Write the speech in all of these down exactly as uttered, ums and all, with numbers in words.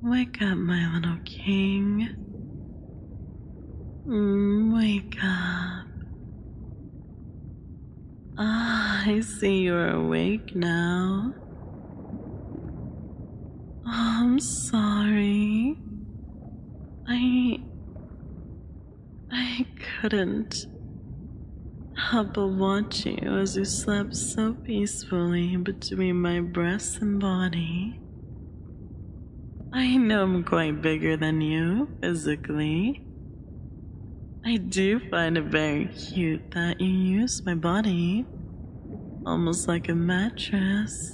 Wake up, my little king. Mm, wake up. Ah, I see you're awake now. Oh, I'm sorry. I... I couldn't help but watch you as you slept so peacefully between my breasts and body. I know I'm quite bigger than you, physically. I do find it very cute that you use my body almost like a mattress.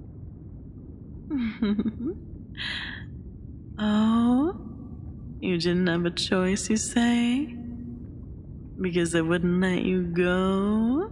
Oh, you didn't have a choice, you say? Because I wouldn't let you go?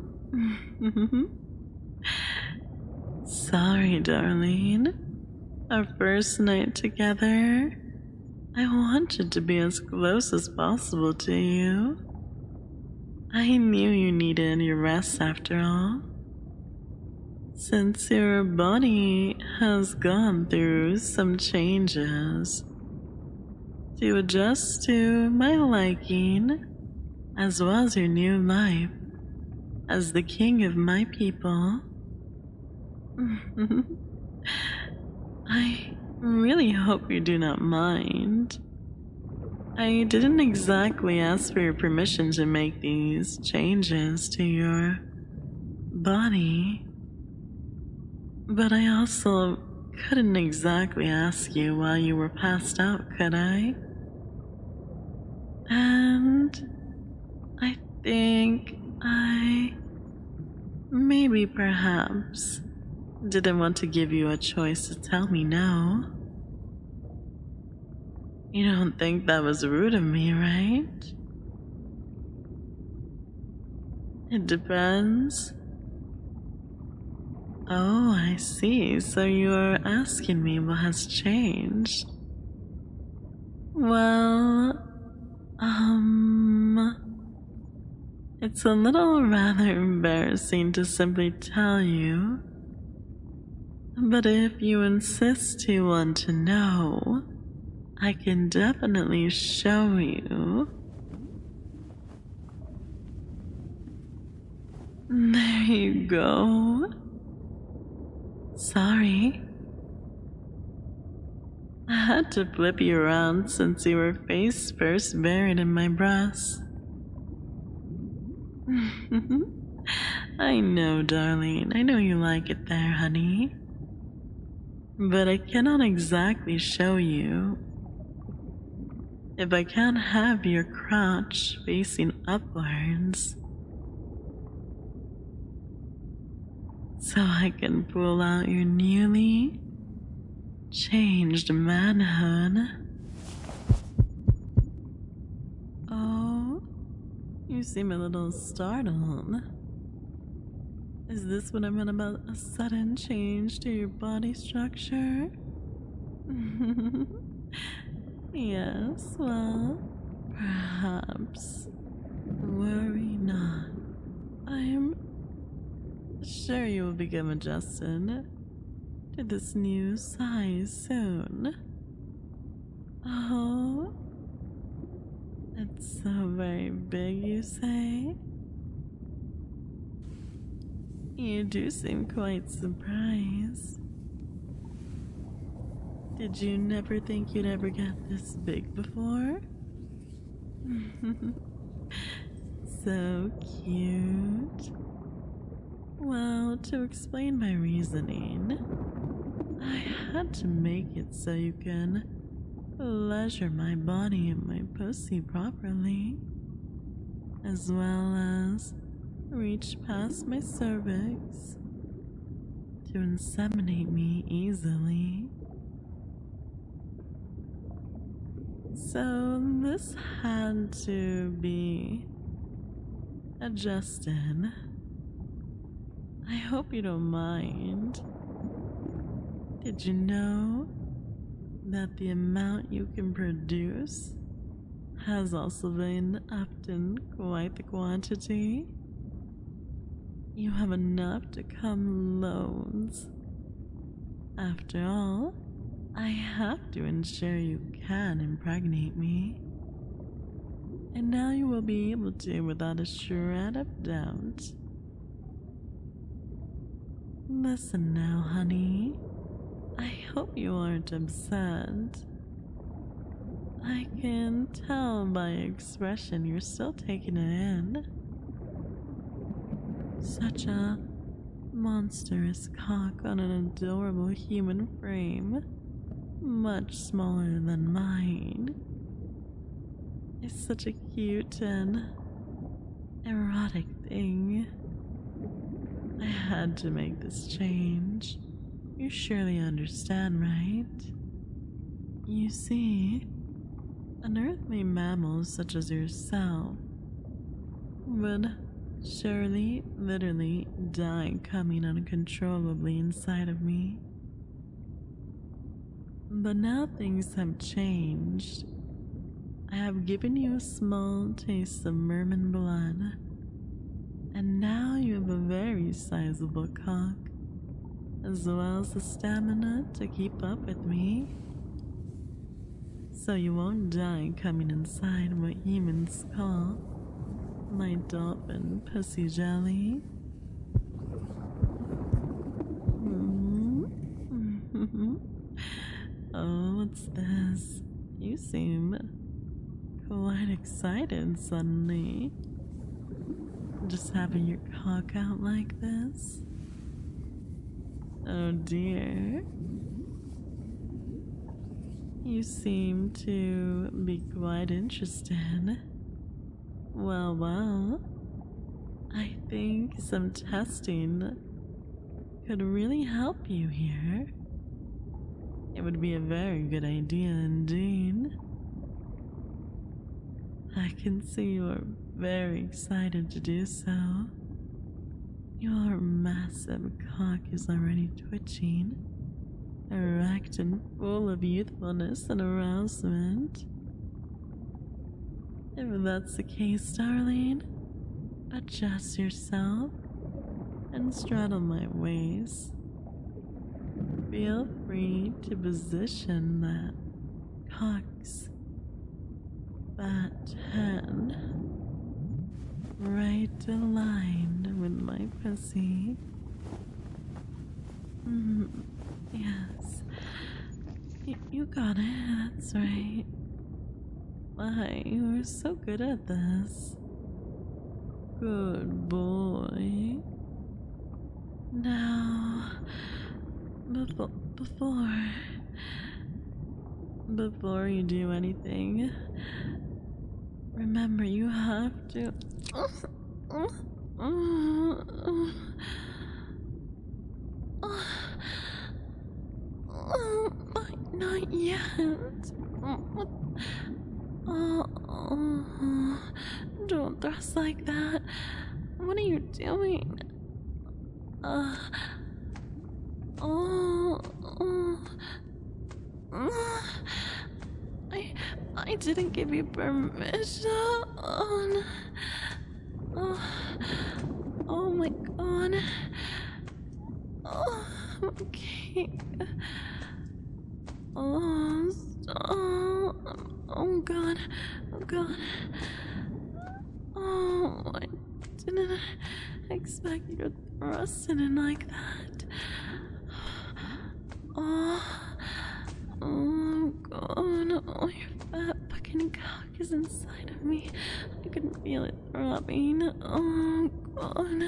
Sorry, darling. Our first night together, I wanted to be as close as possible to you. I knew you needed your rest after all. Since your body has gone through some changes to adjust to my liking, as well as your new life as the king of my people. I really hope you do not mind. I didn't exactly ask for your permission to make these changes to your body, but I also couldn't exactly ask you while you were passed out, could I? And I think I maybe perhaps didn't want to give you a choice to tell me no. You don't think that was rude of me, right? It depends. Oh, I see. So you're asking me what has changed. Well, um... it's a little rather embarrassing to simply tell you. But if you insist you want to know, I can definitely show you. There you go. Sorry. I had to flip you around since you were face first buried in my breast. I know, darling. I know you like it there, honey. But I cannot exactly show you if I can't have your crotch facing upwards, so I can pull out your newly changed manhood. Oh, you seem a little startled. Is this what I meant about a sudden change to your body structure? Yes, well, perhaps. Worry not. I'm sure you will become adjusted to this new size soon. Oh, it's so very big, you say? You do seem quite surprised. Did you never think you'd ever get this big before? So cute. Well, to explain my reasoning, I had to make it so you can pleasure my body and my pussy properly, as well as reach past my cervix to inseminate me easily. So this had to be adjusted. I hope you don't mind. Did you know that the amount you can produce has also been upped in quite the quantity? You have enough to come loads. After all, I have to ensure you can impregnate me. And now you will be able to without a shred of doubt. Listen now, honey. I hope you aren't upset. I can tell by your expression you're still taking it in. Such a monstrous cock on an adorable human frame, much smaller than mine. It's such a cute and erotic thing. I had to make this change. You surely understand, right? You see, unearthly mammals such as yourself would surely, literally die coming uncontrollably inside of me. But now things have changed. I have given you a small taste of merman blood, and now you have a very sizable cock, as well as the stamina to keep up with me. So you won't die coming inside what humans call my dolphin pussy jelly. Mm-hmm. Oh, what's this? You seem quite excited suddenly. Just having your cock out like this? Oh dear. You seem to be quite interested. Well, well, I think some testing could really help you here. It would be a very good idea indeed. I can see you are very excited to do so. Your massive cock is already twitching, erect and full of youthfulness and arousement. If that's the case, darling, adjust yourself and straddle my waist. Feel free to position that cock's fat head right aligned with my pussy. Mm, yes, y you got it, that's right. Why, you are so good at this. Good boy. Now, before, before, before you do anything, remember you have to. Not, not yet. Oh, don't thrust like that. What are you doing? Uh, oh, oh, I, I didn't give you permission. Oh, oh my god. Oh, okay. Oh, stop. Oh god. Oh god. Oh, I didn't expect you to thrust it in like that. Oh, oh god. Oh, your fat fucking cock is inside of me. I can feel it throbbing. Oh god.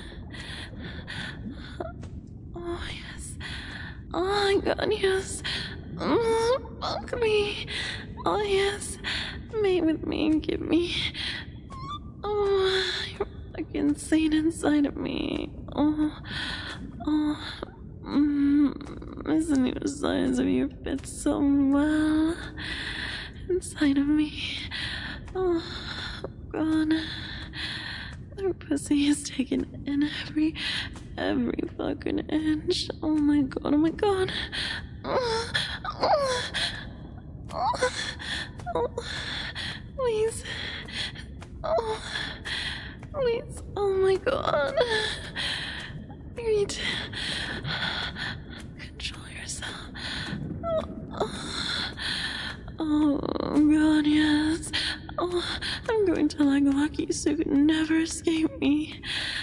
Oh yes. Oh my god, yes. Oh, fuck me. Oh yes. Mate with me and give me. Oh, you're fucking insane inside of me. Oh, oh, mm, isn't the size of you fit so well inside of me? Oh, god. Her pussy is taking in every, every fucking inch. Oh my god, oh my god. Oh, oh, oh, oh, please. Oh, please. Oh my god. You need to control yourself. Oh, oh. Oh, I'm going to like lucky so you can never escape me.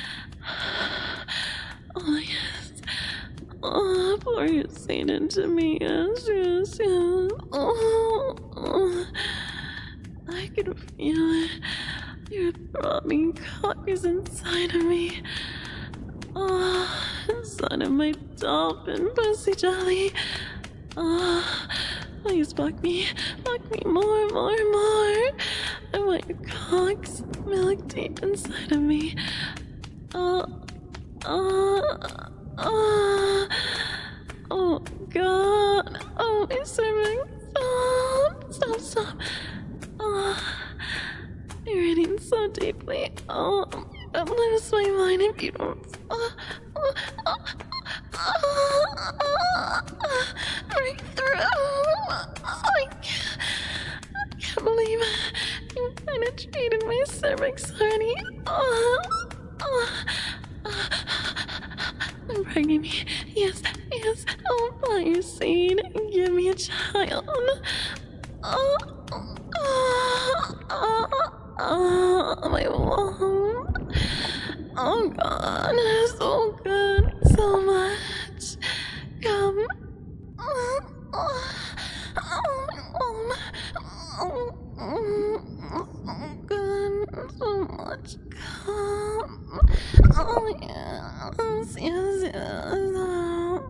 Oh, yes. Oh, pour your seed into me. Yes, yes, yes. Oh, oh. I can feel it. Your throbbing cock is inside of me. Oh, inside of my dolphin pussy jelly. Oh, please fuck me. Fuck me more, more, more. I want your cocks milk deep inside of me. Oh, oh, oh, oh, God. Oh, my cervix. Stop, stop, stop. Oh, you're hitting so deeply. Oh, I'll lose my mind if you don't. Oh, oh, oh, oh, oh, oh, breakthrough. I can't, I can't believe you penetrated my cervix already. Oh, oh, oh, I'm pregnant me. Yes, yes. Oh, fly your seed and give me a child. Oh, oh, oh, oh, my womb. Oh, God, so good, so much. Come. Oh, oh, oh, oh, oh, so good, so much. Come. Oh, yes, yes, yes.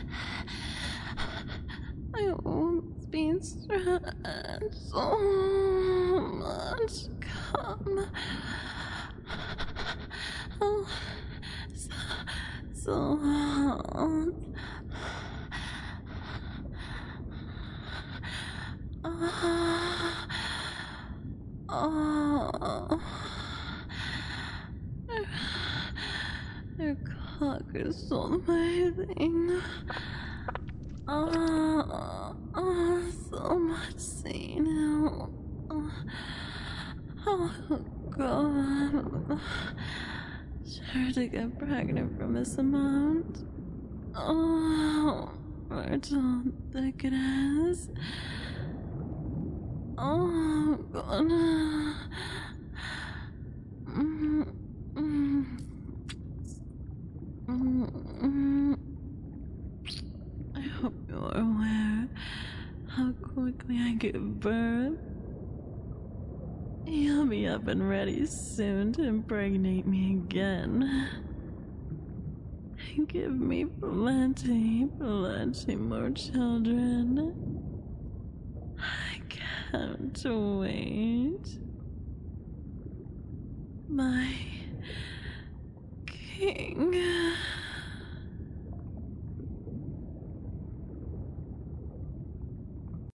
My womb's being stretched so much. Come. Oh, so, so hot. Oh, oh. Your cock is so amazing. Oh, oh, so much seed. Oh, oh, God. Sure to get pregnant from this amount. Oh, how thick it is. Oh, God. Mm, mm, mm, mm. I hope you're aware how quickly I give birth. You'll be up and ready soon to impregnate me again. Give me plenty, plenty more children. I can't wait. My king.